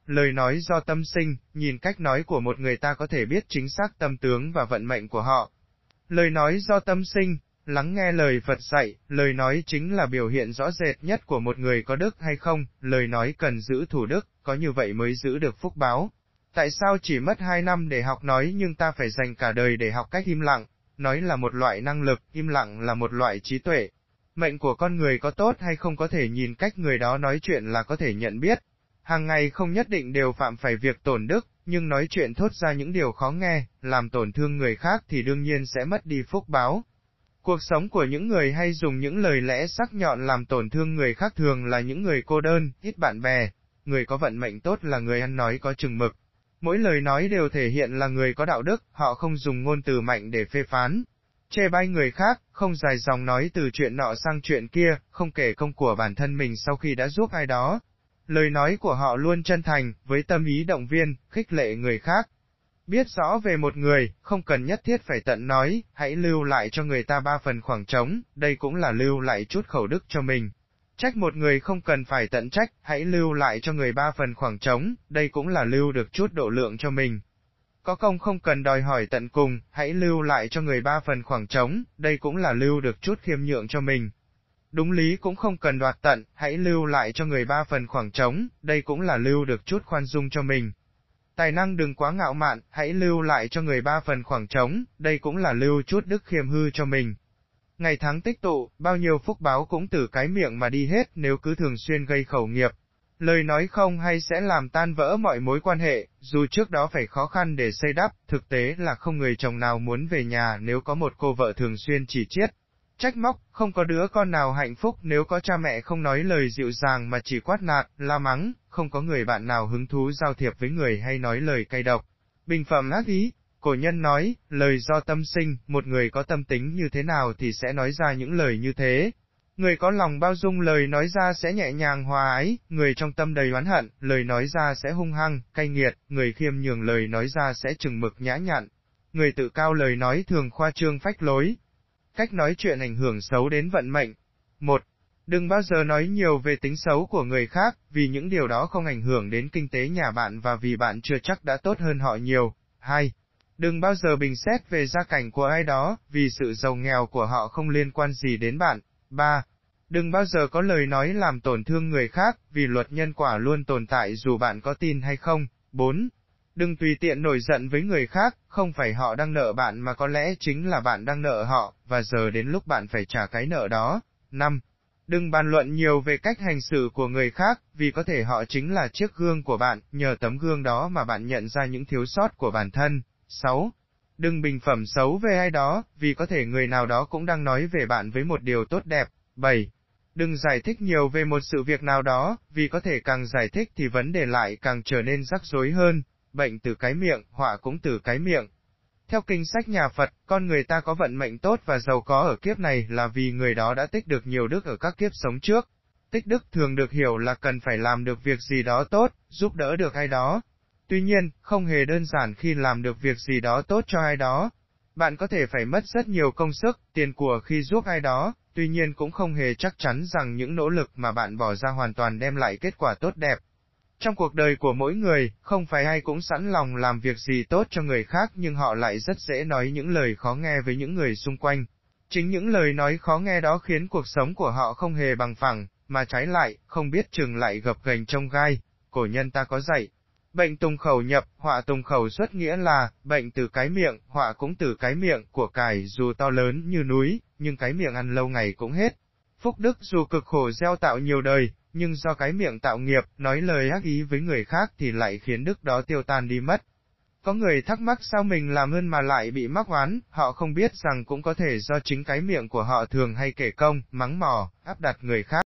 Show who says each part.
Speaker 1: Lời nói do tâm sinh, nhìn cách nói của một người ta có thể biết chính xác tâm tướng và vận mệnh của họ. Lời nói do tâm sinh, lắng nghe lời Phật dạy, lời nói chính là biểu hiện rõ rệt nhất của một người có đức hay không, lời nói cần giữ thủ đức, có như vậy mới giữ được phúc báo. Tại sao chỉ mất 2 năm để học nói nhưng ta phải dành cả đời để học cách im lặng? Nói là một loại năng lực, im lặng là một loại trí tuệ. Mệnh của con người có tốt hay không có thể nhìn cách người đó nói chuyện là có thể nhận biết. Hàng ngày không nhất định đều phạm phải việc tổn đức, nhưng nói chuyện thốt ra những điều khó nghe, làm tổn thương người khác thì đương nhiên sẽ mất đi phúc báo. Cuộc sống của những người hay dùng những lời lẽ sắc nhọn làm tổn thương người khác thường là những người cô đơn, ít bạn bè. Người có vận mệnh tốt là người ăn nói có chừng mực. Mỗi lời nói đều thể hiện là người có đạo đức, họ không dùng ngôn từ mạnh để phê phán, chê bai người khác, không dài dòng nói từ chuyện nọ sang chuyện kia, không kể công của bản thân mình sau khi đã giúp ai đó. Lời nói của họ luôn chân thành, với tâm ý động viên, khích lệ người khác. Biết rõ về một người, không cần nhất thiết phải tận nói, hãy lưu lại cho người ta 3 phần khoảng trống, đây cũng là lưu lại chút khẩu đức cho mình. Trách một người không cần phải tận trách, hãy lưu lại cho người 3 phần khoảng trống, đây cũng là lưu được chút độ lượng cho mình. Có công không cần đòi hỏi tận cùng, hãy lưu lại cho người 3 phần khoảng trống, đây cũng là lưu được chút khiêm nhượng cho mình. Đúng lý cũng không cần đoạt tận, hãy lưu lại cho người 3 phần khoảng trống, đây cũng là lưu được chút khoan dung cho mình. Tài năng đừng quá ngạo mạn, hãy lưu lại cho người 3 phần khoảng trống, đây cũng là lưu chút đức khiêm hư cho mình. Ngày tháng tích tụ, bao nhiêu phúc báo cũng từ cái miệng mà đi hết nếu cứ thường xuyên gây khẩu nghiệp. Lời nói không hay sẽ làm tan vỡ mọi mối quan hệ, dù trước đó phải khó khăn để xây đắp, thực tế là không người chồng nào muốn về nhà nếu có một cô vợ thường xuyên chỉ chiết, trách móc, không có đứa con nào hạnh phúc nếu có cha mẹ không nói lời dịu dàng mà chỉ quát nạt, la mắng, không có người bạn nào hứng thú giao thiệp với người hay nói lời cay độc. Bình phẩm ác ý, cổ nhân nói, lời do tâm sinh, một người có tâm tính như thế nào thì sẽ nói ra những lời như thế. Người có lòng bao dung lời nói ra sẽ nhẹ nhàng hòa ái, người trong tâm đầy oán hận, lời nói ra sẽ hung hăng, cay nghiệt, người khiêm nhường lời nói ra sẽ chừng mực nhã nhặn. Người tự cao lời nói thường khoa trương phách lối. Cách nói chuyện ảnh hưởng xấu đến vận mệnh. 1. Đừng bao giờ nói nhiều về tính xấu của người khác, vì những điều đó không ảnh hưởng đến kinh tế nhà bạn và vì bạn chưa chắc đã tốt hơn họ nhiều. 2. Đừng bao giờ bình xét về gia cảnh của ai đó, vì sự giàu nghèo của họ không liên quan gì đến bạn. 3. Đừng bao giờ có lời nói làm tổn thương người khác, vì luật nhân quả luôn tồn tại dù bạn có tin hay không. 4. Đừng tùy tiện nổi giận với người khác, không phải họ đang nợ bạn mà có lẽ chính là bạn đang nợ họ, và giờ đến lúc bạn phải trả cái nợ đó. 5. Đừng bàn luận nhiều về cách hành xử của người khác, vì có thể họ chính là chiếc gương của bạn, nhờ tấm gương đó mà bạn nhận ra những thiếu sót của bản thân. 6. Đừng bình phẩm xấu về ai đó, vì có thể người nào đó cũng đang nói về bạn với một điều tốt đẹp. 7. Đừng giải thích nhiều về một sự việc nào đó, vì có thể càng giải thích thì vấn đề lại càng trở nên rắc rối hơn. Bệnh từ cái miệng, họa cũng từ cái miệng. Theo kinh sách nhà Phật, con người ta có vận mệnh tốt và giàu có ở kiếp này là vì người đó đã tích được nhiều đức ở các kiếp sống trước. Tích đức thường được hiểu là cần phải làm được việc gì đó tốt, giúp đỡ được ai đó. Tuy nhiên, không hề đơn giản khi làm được việc gì đó tốt cho ai đó. Bạn có thể phải mất rất nhiều công sức, tiền của khi giúp ai đó, tuy nhiên cũng không hề chắc chắn rằng những nỗ lực mà bạn bỏ ra hoàn toàn đem lại kết quả tốt đẹp. Trong cuộc đời của mỗi người, không phải ai cũng sẵn lòng làm việc gì tốt cho người khác nhưng họ lại rất dễ nói những lời khó nghe với những người xung quanh. Chính những lời nói khó nghe đó khiến cuộc sống của họ không hề bằng phẳng, mà trái lại, không biết chừng lại gập ghềnh chông gai. Cổ nhân ta có dạy, bệnh tùng khẩu nhập, họa tùng khẩu xuất, nghĩa là, bệnh từ cái miệng, họa cũng từ cái miệng, của cải dù to lớn như núi, nhưng cái miệng ăn lâu ngày cũng hết. Phúc đức dù cực khổ gieo tạo nhiều đời, nhưng do cái miệng tạo nghiệp, nói lời ác ý với người khác thì lại khiến đức đó tiêu tan đi mất. Có người thắc mắc sao mình làm ơn mà lại bị mắc oán, họ không biết rằng cũng có thể do chính cái miệng của họ thường hay kể công, mắng mỏ, áp đặt người khác.